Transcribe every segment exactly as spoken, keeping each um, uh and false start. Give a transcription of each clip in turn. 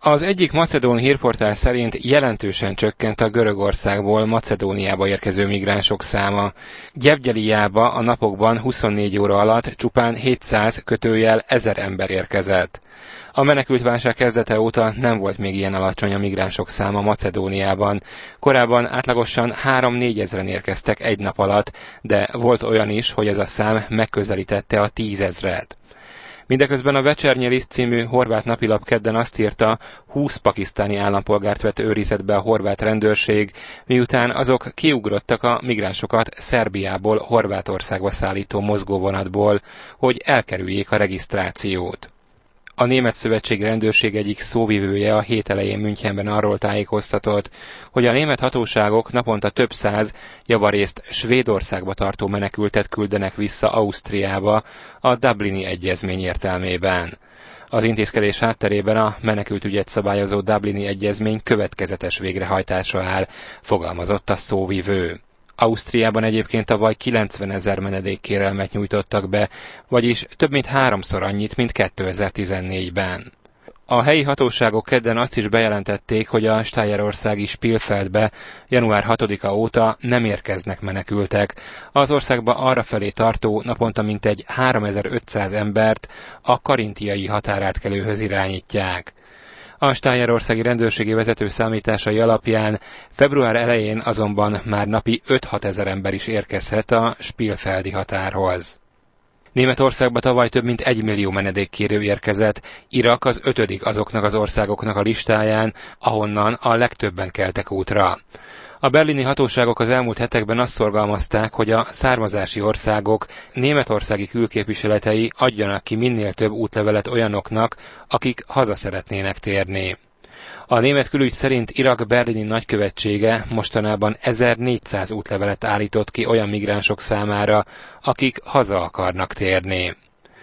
Az egyik macedón hírportál szerint jelentősen csökkent a Görögországból Macedóniába érkező migránsok száma. Gyevgyeliába a napokban huszonnégy óra alatt csupán hétszáz kötőjel ezer ember érkezett. A menekültválság kezdete óta nem volt még ilyen alacsony a migránsok száma Macedóniában. Korábban átlagosan három-négy ezren érkeztek egy nap alatt, de volt olyan is, hogy ez a szám megközelítette a tízezret. Mindeközben a Večernji List című horvát napilap kedden azt írta, húsz pakisztáni állampolgárt vett őrizetbe a horvát rendőrség, miután azok kiugrottak a migránsokat Szerbiából Horvátországba szállító mozgóvonatból, hogy elkerüljék a regisztrációt. A Német Szövetség rendőrség egyik szóvivője a hét elején Münchenben arról tájékoztatott, hogy a német hatóságok naponta több száz, javarészt Svédországba tartó menekültet küldenek vissza Ausztriába a Dublini Egyezmény értelmében. Az intézkedés hátterében a menekültügyet szabályozó Dublini Egyezmény következetes végrehajtása áll, fogalmazott a szóvivő. Ausztriában egyébként tavaly kilencvenezer menedékkérelmet nyújtottak be, vagyis több mint háromszor annyit, mint kétezer-tizennégyben. A helyi hatóságok kedden azt is bejelentették, hogy a stájerországi Spielfeldbe január hatodika óta nem érkeznek menekültek. Az országba arrafelé tartó naponta mintegy háromezer-ötszáz embert a karintiai határátkelőhöz irányítják. A stájerországi rendőrségi vezető számításai alapján február elején azonban már napi öt-hat ezer ember is érkezhet a Spielfeldi határhoz. Németországba tavaly több mint egy millió menedékkérő érkezett, Irak az ötödik azoknak az országoknak a listáján, ahonnan a legtöbben keltek útra. A berlini hatóságok az elmúlt hetekben azt szorgalmazták, hogy a származási országok németországi külképviseletei adjanak ki minél több útlevelet olyanoknak, akik haza szeretnének térni. A német külügy szerint Irak berlini nagykövetsége mostanában ezernégyszáz útlevelet állított ki olyan migránsok számára, akik haza akarnak térni.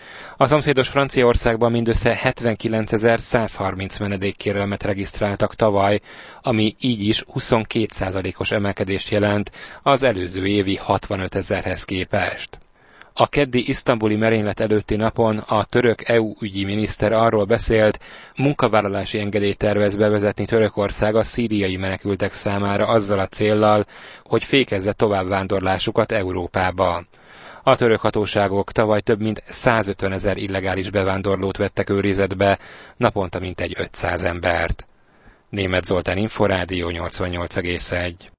A szomszédos Franciaországban mindössze hetvenkilencezer-százharminc menedékkérelmet regisztráltak tavaly, ami így is huszonkét százalékos emelkedést jelent az előző évi hatvanötezerhez képest. A keddi isztambuli merénylet előtti napon a török é u ügyi miniszter arról beszélt, munkavállalási engedélyt tervez bevezetni Törökország a szíriai menekültek számára azzal a céllal, hogy fékezze továbbvándorlásukat Európába. A török hatóságok tavaly több mint százötvenezer illegális bevándorlót vettek őrizetbe, naponta mintegy ötszáz embert. Németh Zoltán, Inforádió nyolcvannyolc egész egy.